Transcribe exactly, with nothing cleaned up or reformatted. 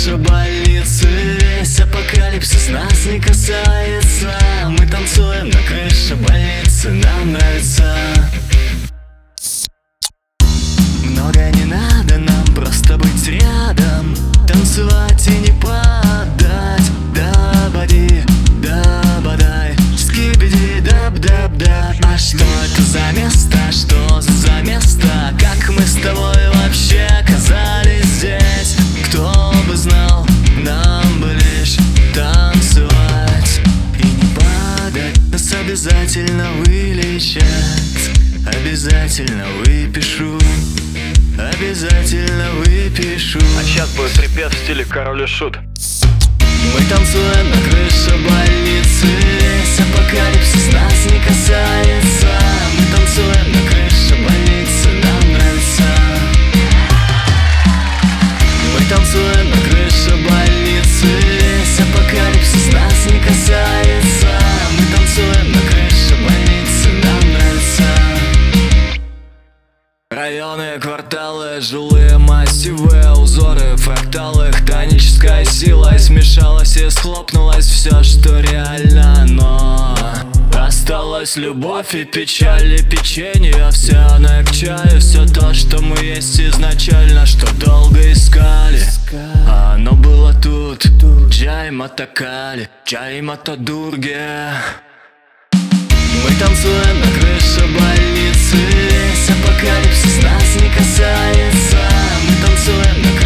крыше больницы. Весь апокалипсис нас не касается. Мы танцуем на крыше больницы, нам нравится. Много не надо нам, просто быть рядом, танцевать и не падать. Да-бади, да-бадай, скибиди, даб-даб-даб. А что это за место, что за место? Как мы с тобой вообще оказались здесь? Кто бы знал, нам бы лишь танцевать и не падать. Нас обязательно вылечат, обязательно выпишу, обязательно выпишу. А сейчас будет припев в стиле Король и Шут. Мы танцуем на крыше больницы. Весь апокалипсис нас не касается. Мы танцуем на крыше больницы, нам нравится. Мы танцуем на крыше больницы. Весь апокалипсис нас не касается. Мы танцуем на крыше больницы, нам нравится. Районы, кварталы, жилые массивы, узоры, фракталы, хтоническая сила. И смешалось и схлопнулось все, что реально, но осталась любовь и печаль, и печенье овсяное к чаю. Все то, что мы есть изначально, что долго искали, а оно было тут. Джай Матакали, Джай Матадурге. Мы танцуем на крыше больницы. Весь апокалипсис нас не касается. Мы танцуем на